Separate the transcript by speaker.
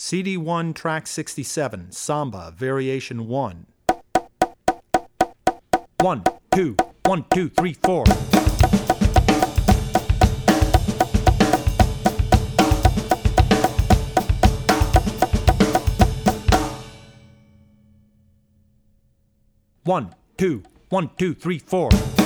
Speaker 1: CD1 track 67, Samba, variation 1. 1, 2, 1, 2, 3, 4. One, two, 1, 2, 3, 4.